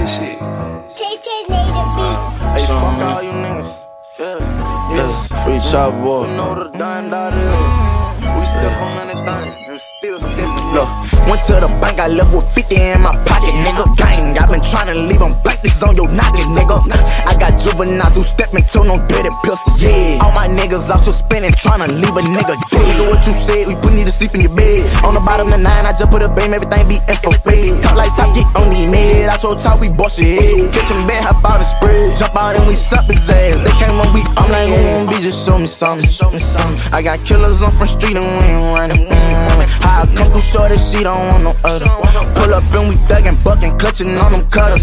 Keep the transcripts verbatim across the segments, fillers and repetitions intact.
this shit. Tay-Tay made a beat. Hey, fuck all you niggas. Yeah, yeah. Free chop boy. You know the dime dot is. We step on anything and still steppin'. Look, went to the bank, I left with fifty in my pocket, nigga. Gang, I been tryna leave them blank, this on your noggin, nigga. I got juveniles who step into no dirty pistols, yeah. All my niggas out here spinning, tryna leave a nigga dead. Nigga, what you said, we put you to sleep in your bed. On the bottom of the nine, I just put a beam, everything be infrared. Talk like top, get on the mid. I told top, we bust your head. Catch him bad, hop out and spread. Jump out and we slap his ass. They came on, we, I'm like, who gon' be, just show me something, show me something. I got killers on front street and we ain't running. Mm-hmm. How I come through short that she don't want no other. Pull up and we thuggin', buckin', clutchin' on them cutters.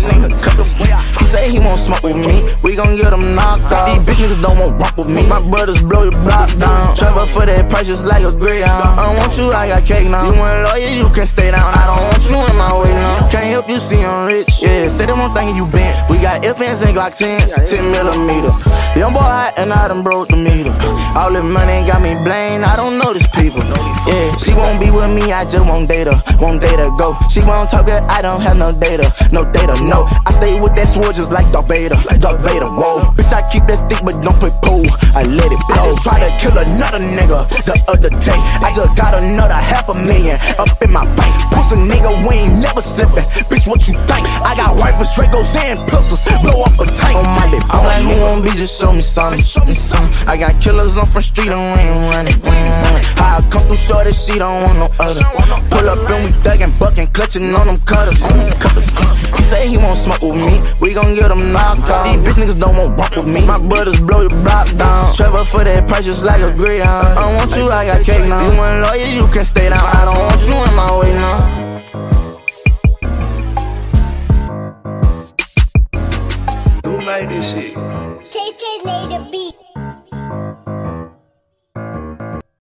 He say he won't smoke with me, we gon' get him knocked out. These bitch niggas don't want rock with me. My brothers blow your block down. Travel for that price just like a greyhound. I don't want you, I got cake now. You ain't lawyer, you can stay down. I don't want you in my way now. Can't help you see I'm rich. Yeah, say them one thing you bent. We got F Ns and Glock tens, ten millimeter. Young boy hot and I done broke the meter. All this money got me blamed, I don't know these people. Yeah, she won't be with me, I just won't date her. Won't date her, go. She won't talk good, I don't have no data. No data, no. I stay with that sword just like Darth Vader. Darth Vader, whoa. Bitch, I keep that stick but don't play pool. I let it blow. I just tried to kill another nigga the other day. I just got another half a million up in my bank. Pussy nigga, we ain't never slippin'. Bitch, what you think? I got rifles, Dracos, and pistols. Blow up a tank on my lip. I'm like, who gon' be? Just show me something. Show me something. I got killers on front street and we ain't running. How I come through short that she don't want no other. Pull up and we thuggin', buckin', clutchin' on them cutters. He say he won't smoke with me, we gon' get him knocked out. These bitch niggas don't want walk with me. My brothers blow your block down. Travel for that price just like a greyhound. I don't want you, I got cake now. You ain't lawyer, you can stay down. I don't want you in my way now. Who made this shit? Tay-Tay made a beat.